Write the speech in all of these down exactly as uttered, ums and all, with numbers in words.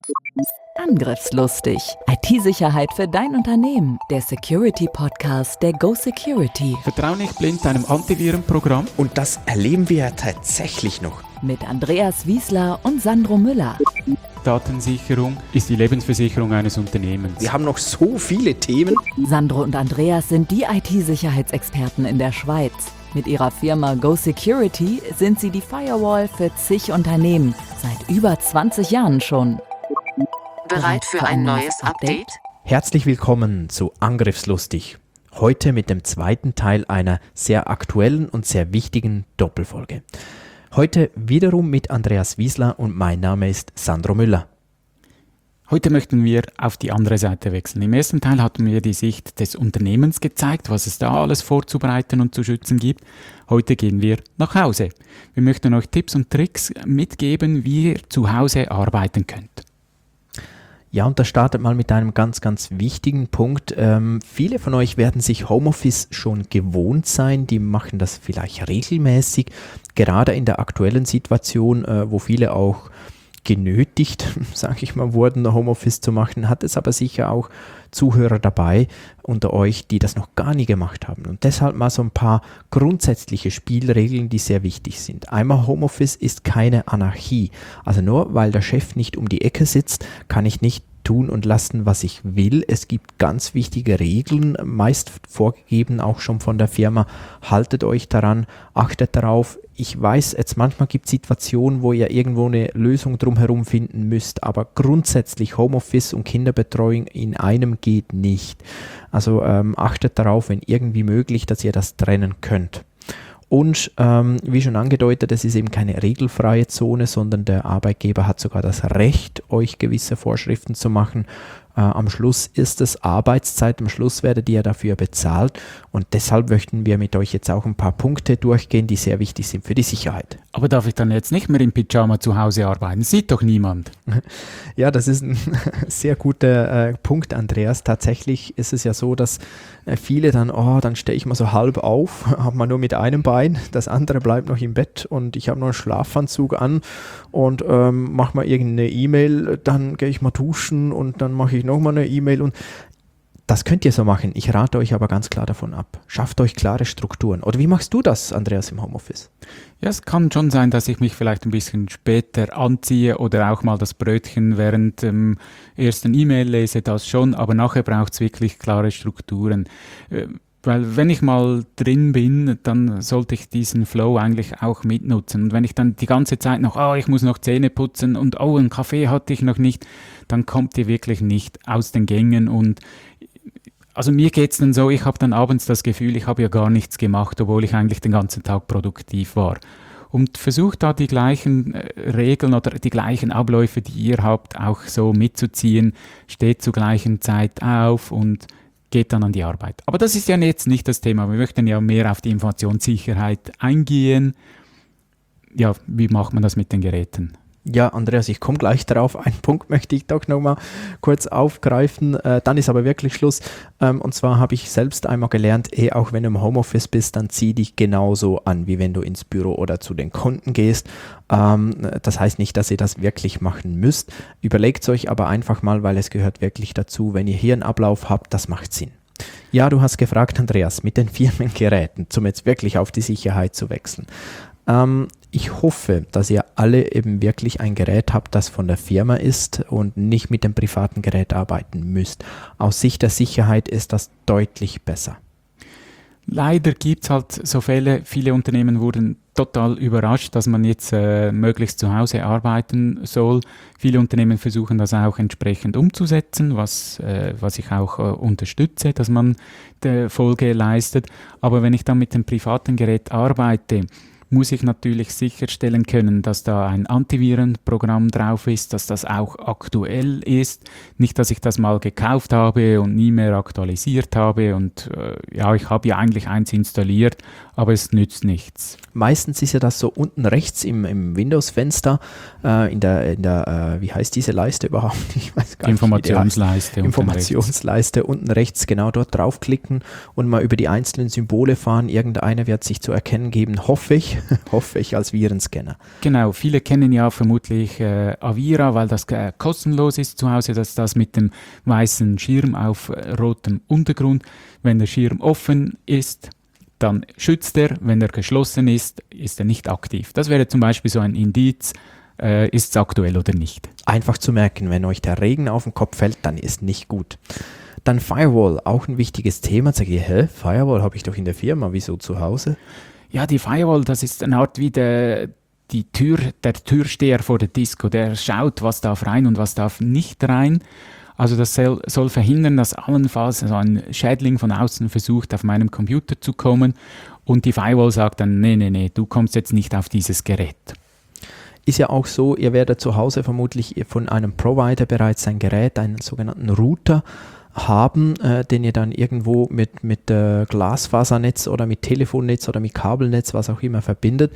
Angriffslustig. I T-Sicherheit für dein Unternehmen. Der Security-Podcast der Go Security. Vertrau nicht blind deinem Antivirenprogramm. Und das erleben wir ja tatsächlich noch. Mit Andreas Wiesler und Sandro Müller. Datensicherung ist die Lebensversicherung eines Unternehmens. Wir haben noch so viele Themen. Sandro und Andreas sind die I T-Sicherheitsexperten in der Schweiz. Mit ihrer Firma Go Security sind sie die Firewall für zig Unternehmen. Seit über zwanzig Jahren schon. Bereit für ein neues Update? Herzlich willkommen zu Angriffslustig. Heute mit dem zweiten Teil einer sehr aktuellen und sehr wichtigen Doppelfolge. Heute wiederum mit Andreas Wiesler und mein Name ist Sandro Müller. Heute möchten wir auf die andere Seite wechseln. Im ersten Teil hatten wir die Sicht des Unternehmens gezeigt, was es da alles vorzubereiten und zu schützen gibt. Heute gehen wir nach Hause. Wir möchten euch Tipps und Tricks mitgeben, wie ihr zu Hause arbeiten könnt. Ja, und das startet mal mit einem ganz, ganz wichtigen Punkt. Ähm, viele von euch werden sich Homeoffice schon gewohnt sein, die machen das vielleicht regelmäßig, gerade in der aktuellen Situation, äh, wo viele auch genötigt, sage ich mal, wurden, Homeoffice zu machen, hat es aber sicher auch Zuhörer dabei unter euch, die das noch gar nie gemacht haben. Und deshalb mal so ein paar grundsätzliche Spielregeln, die sehr wichtig sind. Einmal, Homeoffice ist keine Anarchie. Also nur weil der Chef nicht um die Ecke sitzt, kann ich nicht tun und lassen, was ich will. Es gibt ganz wichtige Regeln, meist vorgegeben auch schon von der Firma. Haltet euch daran, achtet darauf. Ich weiß, jetzt manchmal gibt es Situationen, wo ihr irgendwo eine Lösung drumherum finden müsst, aber grundsätzlich Homeoffice und Kinderbetreuung in einem geht nicht. Also ähm, achtet darauf, wenn irgendwie möglich, dass ihr das trennen könnt. Und ähm, wie schon angedeutet, es ist eben keine regelfreie Zone, sondern der Arbeitgeber hat sogar das Recht, euch gewisse Vorschriften zu machen. Äh, am Schluss ist es Arbeitszeit, am Schluss werdet ihr dafür bezahlt und deshalb möchten wir mit euch jetzt auch ein paar Punkte durchgehen, die sehr wichtig sind für die Sicherheit. Aber darf ich dann jetzt nicht mehr im Pyjama zu Hause arbeiten? Sieht doch niemand. Ja, das ist ein sehr guter äh, Punkt, Andreas. Tatsächlich ist es ja so, dass äh, viele dann, oh, dann stehe ich mal so halb auf, habe mal nur mit einem Bein, das andere bleibt noch im Bett und ich habe noch einen Schlafanzug an und ähm, mache mal irgendeine E-Mail, dann gehe ich mal duschen und dann mache ich nochmal eine E-Mail und das könnt ihr so machen. Ich rate euch aber ganz klar davon ab. Schafft euch klare Strukturen. Oder wie machst du das, Andreas, im Homeoffice? Ja, es kann schon sein, dass ich mich vielleicht ein bisschen später anziehe oder auch mal das Brötchen während dem ersten E-Mail lese, das schon, aber nachher braucht es wirklich klare Strukturen. Äh, Weil wenn ich mal drin bin, dann sollte ich diesen Flow eigentlich auch mitnutzen. Und wenn ich dann die ganze Zeit noch, oh, ich muss noch Zähne putzen und oh, einen Kaffee hatte ich noch nicht, dann kommt ihr wirklich nicht aus den Gängen. Und also mir geht es dann so, ich habe dann abends das Gefühl, ich habe ja gar nichts gemacht, obwohl ich eigentlich den ganzen Tag produktiv war. Und versucht da die gleichen äh, Regeln oder die gleichen Abläufe, die ihr habt, auch so mitzuziehen. Steht zur gleichen Zeit auf und geht dann an die Arbeit. Aber das ist ja jetzt nicht das Thema. Wir möchten ja mehr auf die Informationssicherheit eingehen. Ja, wie macht man das mit den Geräten? Ja, Andreas, ich komme gleich darauf. Einen Punkt möchte ich doch nochmal kurz aufgreifen. Äh, dann ist aber wirklich Schluss. Ähm, und zwar habe ich selbst einmal gelernt, eh, auch wenn du im Homeoffice bist, dann zieh dich genauso an, wie wenn du ins Büro oder zu den Kunden gehst. Ähm, das heißt nicht, dass ihr das wirklich machen müsst. Überlegt es euch aber einfach mal, weil es gehört wirklich dazu. Wenn ihr hier einen Ablauf habt, das macht Sinn. Ja, du hast gefragt, Andreas, mit den Firmengeräten, um jetzt wirklich auf die Sicherheit zu wechseln. Ähm, ich hoffe, dass ihr alle eben wirklich ein Gerät habt, das von der Firma ist und nicht mit dem privaten Gerät arbeiten müsst. Aus Sicht der Sicherheit ist das deutlich besser. Leider gibt es halt so Fälle, viele Unternehmen wurden total überrascht, dass man jetzt äh, möglichst zu Hause arbeiten soll. Viele Unternehmen versuchen das auch entsprechend umzusetzen, was, äh, was ich auch äh, unterstütze, dass man die Folge leistet. Aber wenn ich dann mit dem privaten Gerät arbeite, muss ich natürlich sicherstellen können, dass da ein Antivirenprogramm drauf ist, dass das auch aktuell ist. Nicht, dass ich das mal gekauft habe und nie mehr aktualisiert habe und äh, ja, ich habe ja eigentlich eins installiert, aber es nützt nichts. Meistens ist ja das so unten rechts im, im Windows-Fenster, äh, in der, in der äh, wie heißt diese Leiste überhaupt? Ich weiß gar Informationsleiste. Nicht, Informationsleiste unten rechts, genau dort draufklicken und mal über die einzelnen Symbole fahren. Irgendeiner wird sich zu erkennen geben, hoffe ich. ich, hoffe ich, als Virenscanner. Genau, viele kennen ja vermutlich äh, Avira, weil das äh, kostenlos ist zu Hause. Das ist das mit dem weißen Schirm auf äh, rotem Untergrund. Wenn der Schirm offen ist, dann schützt er. Wenn er geschlossen ist, ist er nicht aktiv. Das wäre zum Beispiel so ein Indiz, äh, ist es aktuell oder nicht. Einfach zu merken, wenn euch der Regen auf den Kopf fällt, dann ist nicht gut. Dann Firewall, auch ein wichtiges Thema. Sag ich, hä, Firewall habe ich doch in der Firma, wieso zu Hause? Ja, die Firewall, das ist eine Art wie der, die Tür, der Türsteher vor der Disco. Der schaut, was darf rein und was darf nicht rein. Also das soll, soll verhindern, dass allenfalls so ein Schädling von außen versucht, auf meinem Computer zu kommen. Und die Firewall sagt dann, nee, nee, nee, du kommst jetzt nicht auf dieses Gerät. Ist ja auch so, ihr werdet zu Hause vermutlich von einem Provider bereits ein Gerät, einen sogenannten Router haben, äh, den ihr dann irgendwo mit, mit äh, Glasfasernetz oder mit Telefonnetz oder mit Kabelnetz, was auch immer, verbindet.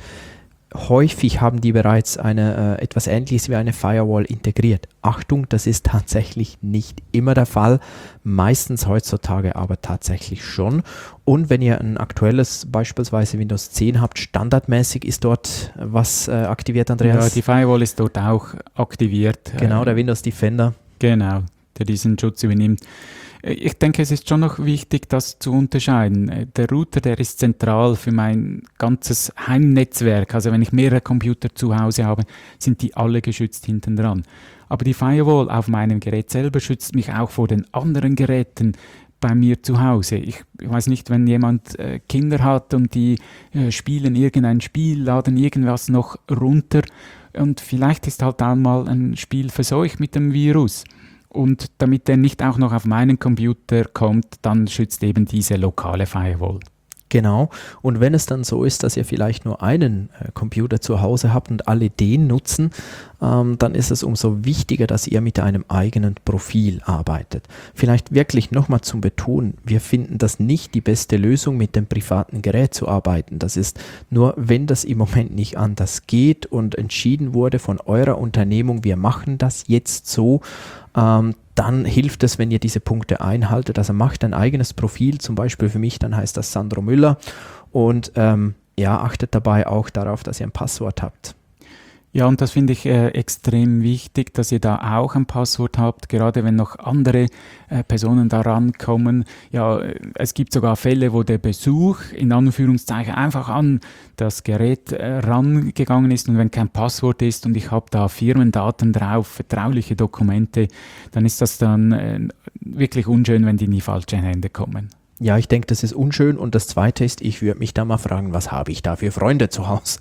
Häufig haben die bereits eine, äh, etwas Ähnliches wie eine Firewall integriert. Achtung, das ist tatsächlich nicht immer der Fall, meistens heutzutage aber tatsächlich schon. Und wenn ihr ein aktuelles, beispielsweise Windows zehn habt, standardmäßig ist dort was äh, aktiviert, Andreas? Ja, die Firewall ist dort auch aktiviert. Genau, der Windows Defender. Genau, der diesen Schutz übernimmt. Ich denke, es ist schon noch wichtig, das zu unterscheiden. Der Router, der ist zentral für mein ganzes Heimnetzwerk. Also wenn ich mehrere Computer zu Hause habe, sind die alle geschützt hinten dran. Aber die Firewall auf meinem Gerät selber schützt mich auch vor den anderen Geräten bei mir zu Hause. Ich, ich weiß nicht, wenn jemand äh, Kinder hat und die äh, spielen irgendein Spiel, laden irgendwas noch runter und vielleicht ist halt einmal ein Spiel verseucht mit dem Virus. Und damit der nicht auch noch auf meinen Computer kommt, dann schützt eben diese lokale Firewall. Genau. Und wenn es dann so ist, dass ihr vielleicht nur einen äh, Computer zu Hause habt und alle den nutzen, ähm, dann ist es umso wichtiger, dass ihr mit einem eigenen Profil arbeitet. Vielleicht wirklich nochmal zum Betonen, wir finden das nicht die beste Lösung, mit dem privaten Gerät zu arbeiten. Das ist nur, wenn das im Moment nicht anders geht und entschieden wurde von eurer Unternehmung, wir machen das jetzt so, ähm, dann hilft es, wenn ihr diese Punkte einhaltet. Also macht ein eigenes Profil, zum Beispiel für mich, dann heißt das Sandro Müller und ähm, ja, achtet dabei auch darauf, dass ihr ein Passwort habt. Ja, und das finde ich äh, extrem wichtig, dass ihr da auch ein Passwort habt, gerade wenn noch andere äh, Personen da rankommen. Ja, es gibt sogar Fälle, wo der Besuch in Anführungszeichen einfach an das Gerät äh, rangegangen ist und wenn kein Passwort ist und ich habe da Firmendaten drauf, vertrauliche Dokumente, dann ist das dann äh, wirklich unschön, wenn die in die falschen Hände kommen. Ja, ich denke, das ist unschön. Und das Zweite ist, ich würde mich da mal fragen, was habe ich da für Freunde zu Hause?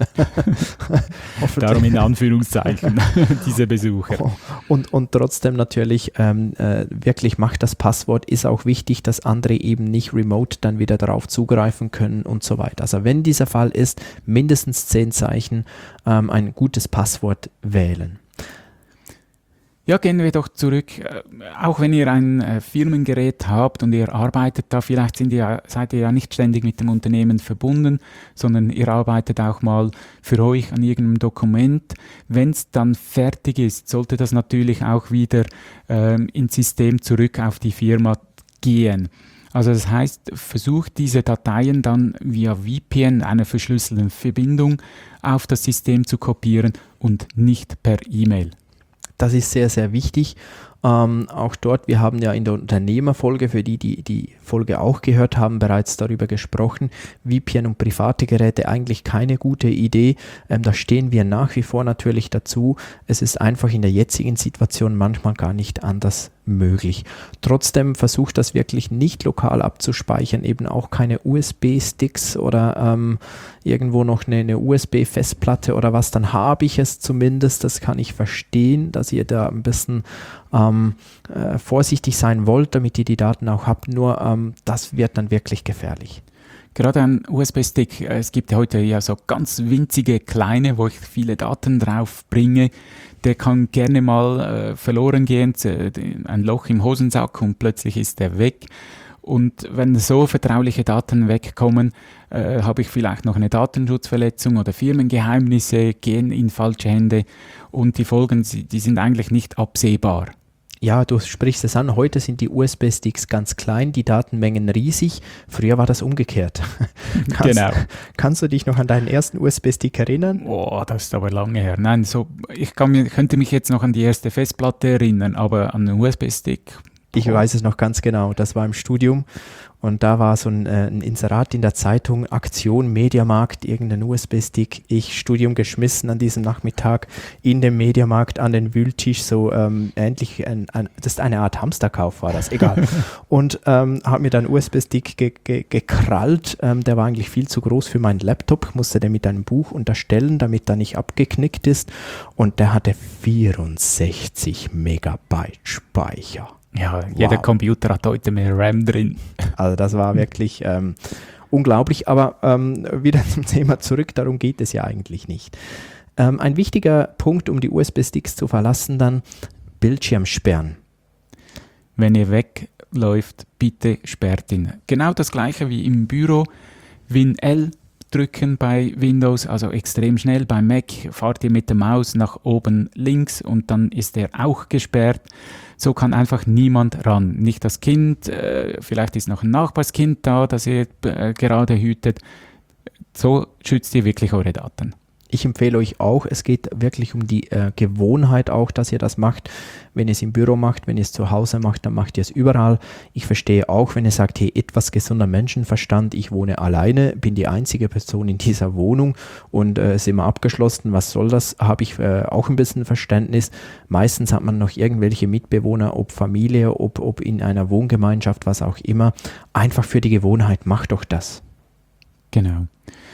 Darum in Anführungszeichen, diese Besucher. Und, und trotzdem natürlich ähm, äh, wirklich macht das Passwort, ist auch wichtig, dass andere eben nicht remote dann wieder darauf zugreifen können und so weiter. Also wenn dieser Fall ist, mindestens zehn Zeichen, ähm, ein gutes Passwort wählen. Ja, gehen wir doch zurück. Auch wenn ihr ein äh, Firmengerät habt und ihr arbeitet da, vielleicht sind ihr, seid ihr ja nicht ständig mit dem Unternehmen verbunden, sondern ihr arbeitet auch mal für euch an irgendeinem Dokument. Wenn es dann fertig ist, sollte das natürlich auch wieder ähm, ins System zurück auf die Firma gehen. Also das heißt, versucht diese Dateien dann via V P N, einer verschlüsselten Verbindung, auf das System zu kopieren und nicht per E-Mail. Das ist sehr, sehr wichtig. Ähm, auch dort, wir haben ja in der Unternehmerfolge, für die, die die Folge auch gehört haben, bereits darüber gesprochen, V P N und private Geräte eigentlich keine gute Idee. Ähm, da stehen wir nach wie vor natürlich dazu. Es ist einfach in der jetzigen Situation manchmal gar nicht anders möglich. Trotzdem versucht das wirklich nicht lokal abzuspeichern, eben auch keine U S B-Sticks oder ähm, irgendwo noch eine, eine U S B-Festplatte oder was, dann habe ich es zumindest. Das kann ich verstehen, dass ihr da ein bisschen ähm, äh, vorsichtig sein wollt, damit ihr die Daten auch habt, nur ähm, das wird dann wirklich gefährlich. Gerade ein U S B-Stick, es gibt ja heute ja so ganz winzige kleine, wo ich viele Daten drauf bringe, der kann gerne mal äh, verloren gehen, ein Loch im Hosensack und plötzlich ist der weg. Und wenn so vertrauliche Daten wegkommen, äh, habe ich vielleicht noch eine Datenschutzverletzung oder Firmengeheimnisse gehen in falsche Hände und die Folgen, die sind eigentlich nicht absehbar. Ja, du sprichst es an, heute sind die U S B-Sticks ganz klein, die Datenmengen riesig. Früher war das umgekehrt. kannst, Genau. Kannst du dich noch an deinen ersten U S B-Stick erinnern? Boah, das ist aber lange her. Nein, so, ich kann mir, könnte mich jetzt noch an die erste Festplatte erinnern, aber an den U S B-Stick. Ich weiß es noch ganz genau, das war im Studium und da war so ein, äh, ein Inserat in der Zeitung, Aktion, Mediamarkt, irgendein U S B-Stick, ich Studium geschmissen an diesem Nachmittag in dem Mediamarkt an den Wühltisch, so ähm, ähnlich, ein, ein, das ist eine Art Hamsterkauf war das, egal. Und ähm, habe mir dann U S B-Stick ge ge gekrallt, ähm, der war eigentlich viel zu groß für meinen Laptop, musste den mit einem Buch unterstellen, damit er nicht abgeknickt ist und der hatte vierundsechzig Megabyte Speicher. Ja, jeder Wow. Computer hat heute mehr RAM drin. Also das war wirklich ähm, unglaublich, aber ähm, wieder zum Thema zurück, darum geht es ja eigentlich nicht. Ähm, ein wichtiger Punkt, um die U S B-Sticks zu verlassen, dann Bildschirm sperren. Wenn ihr wegläuft, bitte sperrt ihn. Genau das gleiche wie im Büro. Win L drücken bei Windows, also extrem schnell. Beim Mac fahrt ihr mit der Maus nach oben links und dann ist er auch gesperrt. So kann einfach niemand ran. Nicht das Kind, äh, vielleicht ist noch ein Nachbarskind da, das ihr äh, gerade hütet. So schützt ihr wirklich eure Daten. Ich empfehle euch auch, es geht wirklich um die äh, Gewohnheit auch, dass ihr das macht. Wenn ihr es im Büro macht, wenn ihr es zu Hause macht, dann macht ihr es überall. Ich verstehe auch, wenn ihr sagt, hey, etwas gesunder Menschenverstand, ich wohne alleine, bin die einzige Person in dieser Wohnung und äh, ist immer abgeschlossen, was soll das, habe ich äh, auch ein bisschen Verständnis. Meistens hat man noch irgendwelche Mitbewohner, ob Familie, ob, ob in einer Wohngemeinschaft, was auch immer. Einfach für die Gewohnheit, macht doch das. Genau.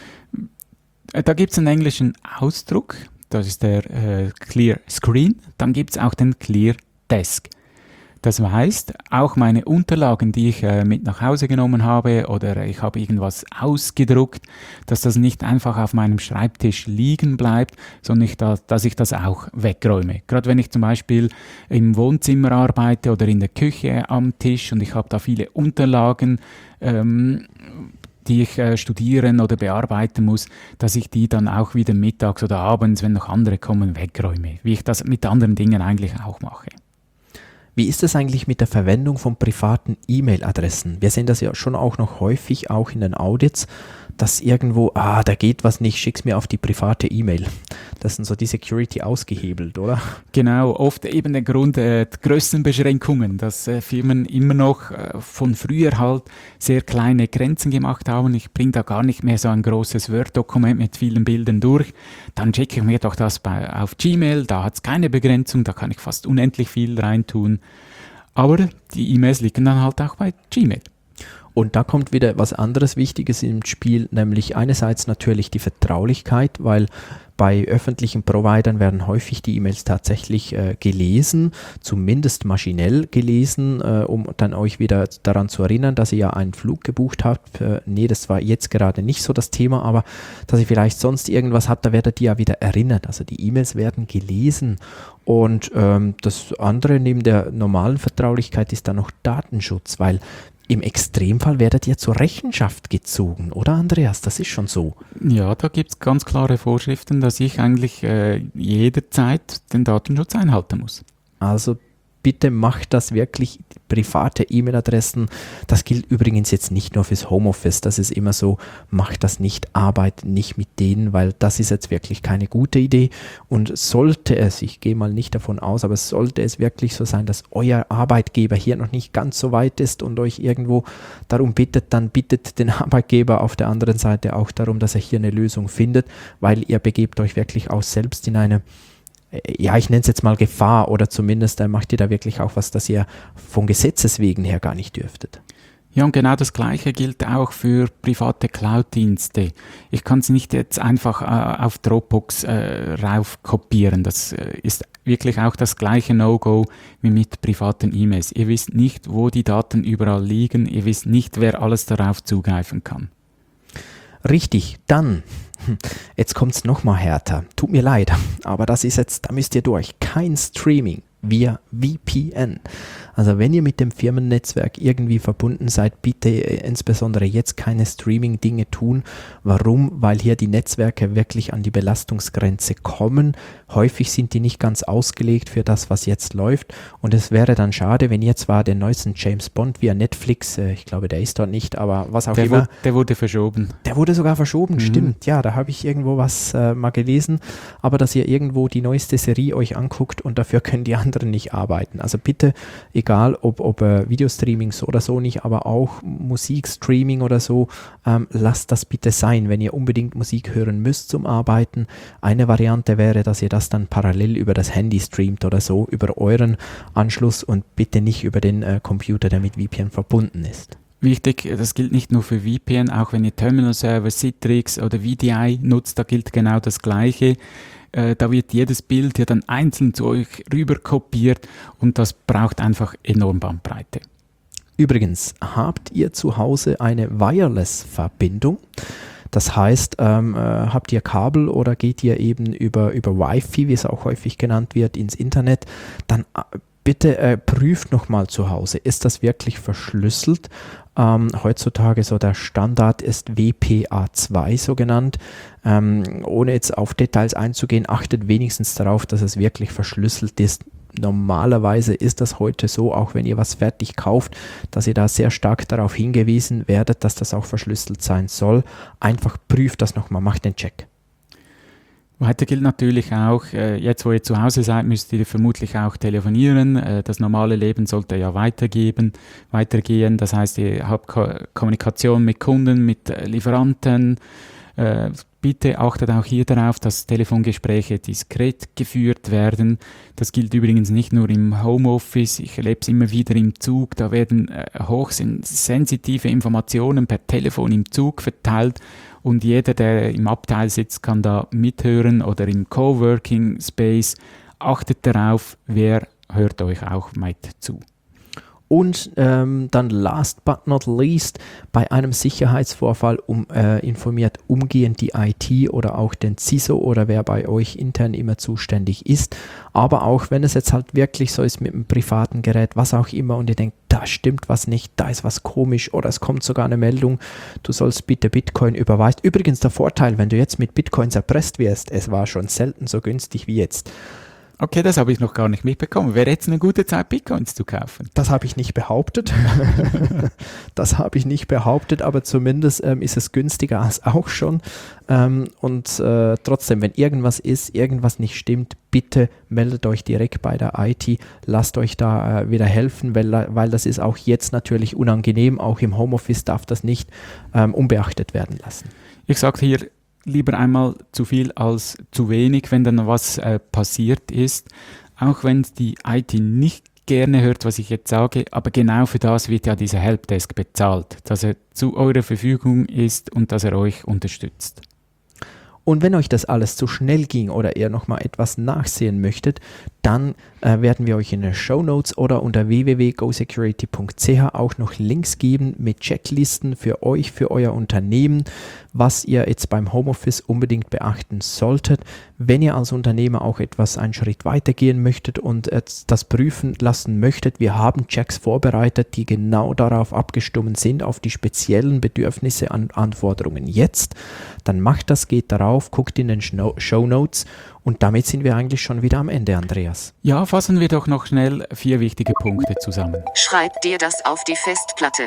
Da gibt es einen englischen Ausdruck, das ist der äh, Clear Screen, dann gibt es auch den Clear Desk. Das heißt, auch meine Unterlagen, die ich äh, mit nach Hause genommen habe oder ich habe irgendwas ausgedruckt, dass das nicht einfach auf meinem Schreibtisch liegen bleibt, sondern ich da, dass ich das auch wegräume. Gerade wenn ich zum Beispiel im Wohnzimmer arbeite oder in der Küche am Tisch und ich habe da viele Unterlagen, ähm, die ich äh, studieren oder bearbeiten muss, dass ich die dann auch wieder mittags oder abends, wenn noch andere kommen, wegräume. Wie ich das mit anderen Dingen eigentlich auch mache. Wie ist es eigentlich mit der Verwendung von privaten E-Mail-Adressen? Wir sehen das ja schon auch noch häufig, auch in den Audits, dass irgendwo, ah, da geht was nicht, schick's mir auf die private E-Mail. Das sind so die Security ausgehebelt, oder? Genau, oft eben der Grund äh, die Größenbeschränkungen, dass äh, Firmen immer noch äh, von früher halt sehr kleine Grenzen gemacht haben. Ich bringe da gar nicht mehr so ein großes Word-Dokument mit vielen Bildern durch. Dann checke ich mir doch das bei, auf Gmail, da hat es keine Begrenzung, da kann ich fast unendlich viel reintun. Aber die E-Mails liegen dann halt auch bei Gmail. Und da kommt wieder was anderes Wichtiges ins Spiel, nämlich einerseits natürlich die Vertraulichkeit, weil bei öffentlichen Providern werden häufig die E-Mails tatsächlich äh, gelesen, zumindest maschinell gelesen, äh, um dann euch wieder daran zu erinnern, dass ihr ja einen Flug gebucht habt. Äh, nee, das war jetzt gerade nicht so das Thema, aber dass ihr vielleicht sonst irgendwas habt, da werdet ihr ja wieder erinnert. Also die E-Mails werden gelesen. Und ähm, das andere neben der normalen Vertraulichkeit ist dann noch Datenschutz, weil im Extremfall werdet ihr zur Rechenschaft gezogen, oder Andreas? Das ist schon so. Ja, da gibt es ganz klare Vorschriften, dass ich eigentlich äh, jederzeit den Datenschutz einhalten muss. Also bitte macht das wirklich, private E-Mail-Adressen. Das gilt übrigens jetzt nicht nur fürs Homeoffice. Das ist immer so, macht das nicht, arbeitet nicht mit denen, weil das ist jetzt wirklich keine gute Idee. Und sollte es, ich gehe mal nicht davon aus, aber sollte es wirklich so sein, dass euer Arbeitgeber hier noch nicht ganz so weit ist und euch irgendwo darum bittet, dann bittet den Arbeitgeber auf der anderen Seite auch darum, dass er hier eine Lösung findet, weil ihr begebt euch wirklich auch selbst in eine, ja, ich nenne es jetzt mal Gefahr, oder zumindest äh, macht ihr da wirklich auch was, das ihr von Gesetzes wegen her gar nicht dürftet. Ja, und genau das Gleiche gilt auch für private Cloud-Dienste. Ich kann es nicht jetzt einfach äh, auf Dropbox äh, rauf kopieren. Das äh, ist wirklich auch das gleiche No-Go wie mit privaten E-Mails. Ihr wisst nicht, wo die Daten überall liegen. Ihr wisst nicht, wer alles darauf zugreifen kann. Richtig, dann, jetzt kommt es nochmal härter. Tut mir leid, aber das ist jetzt, da müsst ihr durch. Kein Streaming, via V P N. Also wenn ihr mit dem Firmennetzwerk irgendwie verbunden seid, bitte äh, insbesondere jetzt keine Streaming-Dinge tun. Warum? Weil hier die Netzwerke wirklich an die Belastungsgrenze kommen. Häufig sind die nicht ganz ausgelegt für das, was jetzt läuft. Und es wäre dann schade, wenn ihr zwar den neuesten James Bond via Netflix, äh, ich glaube, der ist dort nicht, aber was auch der immer. Wurde, der wurde verschoben. Der wurde sogar verschoben, Mhm. stimmt. Ja, da habe ich irgendwo was äh, mal gelesen. Aber dass ihr irgendwo die neueste Serie euch anguckt und dafür können die anderen nicht arbeiten. Also bitte, egal ob, ob äh, Videostreaming so oder so nicht, aber auch Musikstreaming oder so, ähm, lasst das bitte sein, wenn ihr unbedingt Musik hören müsst zum Arbeiten. Eine Variante wäre, dass ihr das dann parallel über das Handy streamt oder so, über euren Anschluss und bitte nicht über den äh, Computer, der mit V P N verbunden ist. Wichtig, das gilt nicht nur für V P N, auch wenn ihr Terminal-Server, Citrix oder V D I nutzt, da gilt genau das Gleiche. Äh, da wird jedes Bild ja dann einzeln zu euch rüber kopiert und das braucht einfach enorm Bandbreite. Übrigens, habt ihr zu Hause eine Wireless-Verbindung? Das heißt, ähm, äh, habt ihr Kabel oder geht ihr eben über, über Wi-Fi, wie es auch häufig genannt wird, ins Internet, dann äh, bitte äh, prüft nochmal zu Hause, ist das wirklich verschlüsselt? Ähm, heutzutage so der Standard ist W P A zwei so genannt. Ähm, ohne jetzt auf Details einzugehen, achtet wenigstens darauf, dass es wirklich verschlüsselt ist. Normalerweise ist das heute so, auch wenn ihr was fertig kauft, dass ihr da sehr stark darauf hingewiesen werdet, dass das auch verschlüsselt sein soll. Einfach prüft das nochmal, macht den Check. Weiter gilt natürlich auch, äh, jetzt wo ihr zu Hause seid, müsst ihr vermutlich auch telefonieren. Äh, das normale Leben sollte ja weitergeben, weitergehen. Das heißt, ihr habt Ko- Kommunikation mit Kunden, mit äh, Lieferanten. Äh, bitte achtet auch hier darauf, dass Telefongespräche diskret geführt werden. Das gilt übrigens nicht nur im Homeoffice. Ich erlebe es immer wieder im Zug. Da werden äh, hochsensitive Informationen per Telefon im Zug verteilt. Und jeder, der im Abteil sitzt, kann da mithören oder im Coworking Space. Achtet darauf, wer hört euch auch mit zu. Und ähm, dann last but not least, bei einem Sicherheitsvorfall um, äh, informiert umgehend die I T oder auch den C I S O oder wer bei euch intern immer zuständig ist. Aber auch wenn es jetzt halt wirklich so ist mit einem privaten Gerät, was auch immer, und ihr denkt, da stimmt was nicht, da ist was komisch oder es kommt sogar eine Meldung, du sollst bitte Bitcoin überweisen. Übrigens der Vorteil, wenn du jetzt mit Bitcoins erpresst wirst, es war schon selten so günstig wie jetzt. Okay, das habe ich noch gar nicht mitbekommen. Wäre jetzt eine gute Zeit, Bitcoins zu kaufen? Das habe ich nicht behauptet. Das habe ich nicht behauptet, aber zumindest ähm, ist es günstiger als auch schon. Ähm, und äh, trotzdem, wenn irgendwas ist, irgendwas nicht stimmt, bitte meldet euch direkt bei der I T, lasst euch da äh, wieder helfen, weil, weil das ist auch jetzt natürlich unangenehm. Auch im Homeoffice darf das nicht ähm, unbeachtet werden lassen. Ich sage hier, lieber einmal zu viel als zu wenig, wenn dann was äh, passiert ist. Auch wenn die I T nicht gerne hört, was ich jetzt sage, aber genau für das wird ja dieser Helpdesk bezahlt, dass er zu eurer Verfügung ist und dass er euch unterstützt. Und wenn euch das alles zu schnell ging oder ihr nochmal etwas nachsehen möchtet, dann äh, werden wir euch in den Shownotes oder unter w w w punkt go security punkt c h auch noch Links geben mit Checklisten für euch, für euer Unternehmen, was ihr jetzt beim Homeoffice unbedingt beachten solltet. Wenn ihr als Unternehmer auch etwas einen Schritt weitergehen möchtet und äh, das prüfen lassen möchtet, wir haben Checks vorbereitet, die genau darauf abgestimmt sind, auf die speziellen Bedürfnisse an Anforderungen jetzt. Dann macht das, geht darauf, guckt in den Shownotes und damit sind wir eigentlich schon wieder am Ende, Andreas. Ja, fassen wir doch noch schnell vier wichtige Punkte zusammen. Schreib dir das auf die Festplatte.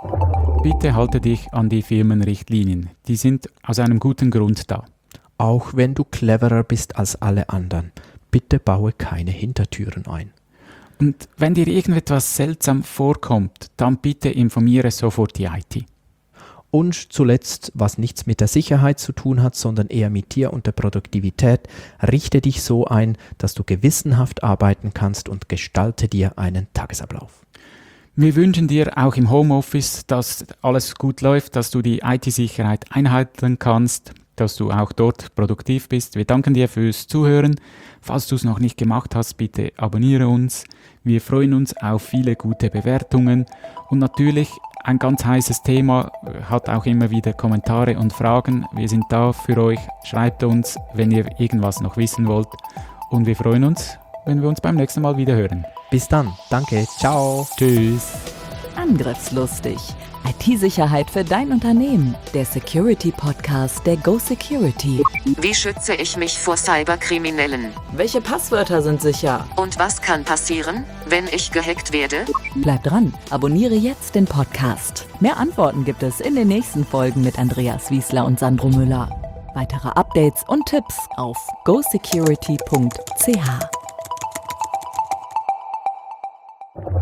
Bitte halte dich an die Firmenrichtlinien. Die sind aus einem guten Grund da. Auch wenn du cleverer bist als alle anderen, bitte baue keine Hintertüren ein. Und wenn dir irgendetwas seltsam vorkommt, dann bitte informiere sofort die I T. Und zuletzt, was nichts mit der Sicherheit zu tun hat, sondern eher mit dir und der Produktivität, richte dich so ein, dass du gewissenhaft arbeiten kannst und gestalte dir einen Tagesablauf. Wir wünschen dir auch im Homeoffice, dass alles gut läuft, dass du die I T-Sicherheit einhalten kannst, dass du auch dort produktiv bist. Wir danken dir fürs Zuhören. Falls du es noch nicht gemacht hast, bitte abonniere uns. Wir freuen uns auf viele gute Bewertungen und natürlich ein ganz heißes Thema, hat auch immer wieder Kommentare und Fragen. Wir sind da für euch. Schreibt uns, wenn ihr irgendwas noch wissen wollt. Und wir freuen uns, wenn wir uns beim nächsten Mal wieder hören. Bis dann. Danke. Ciao. Tschüss. Angriffslustig. I T-Sicherheit für dein Unternehmen. Der Security-Podcast der Go Security. Wie schütze ich mich vor Cyberkriminellen? Welche Passwörter sind sicher? Und was kann passieren, wenn ich gehackt werde? Bleib dran, abonniere jetzt den Podcast. Mehr Antworten gibt es in den nächsten Folgen mit Andreas Wiesler und Sandro Müller. Weitere Updates und Tipps auf go security punkt c h.